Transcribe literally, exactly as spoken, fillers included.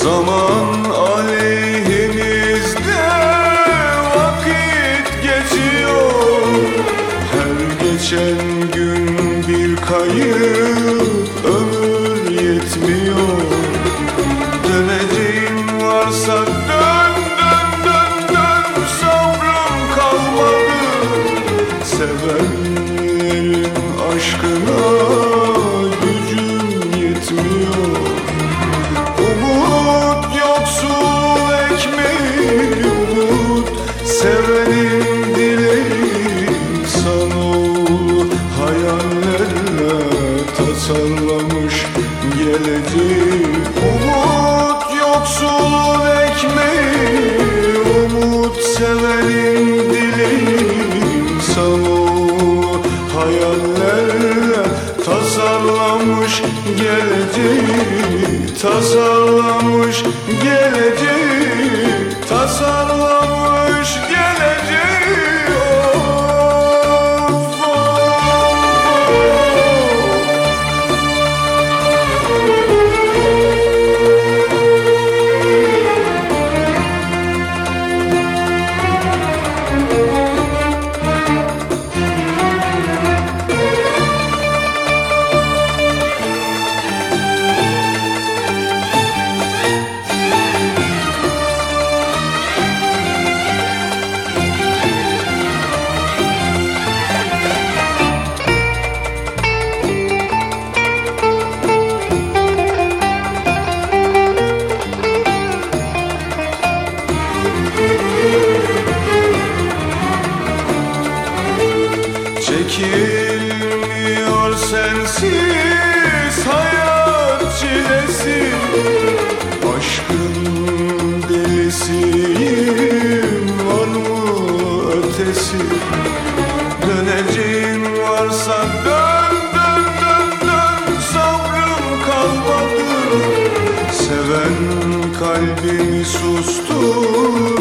Zaman aleyhimizde vakit geçiyor. Her geçen gün bir kayıp, ömür yetmiyor. Döneceğim varsa dön dön dön dön, sabrım kalmadı. Sevenlerin aşkına gücüm yetmiyor. Umut yoksul ekmeği, umut sevenin dileği. İnsanoğlu hayallerle tasarlamış geleceği. Umut yoksul ekmeği, umut sevenin dileği. İnsanoğlu hayallerle tasarlamış geleceği, tasarlamış geleceği, tasarlamış geleceği. Of, of, of. Çekilmiyor sensiz hayat çilesi. Aşkın delisiyim, var mı ötesi? Döneceğim varsa dön dön dön dön, sabrım kalmadı. Seven kalbimi sustur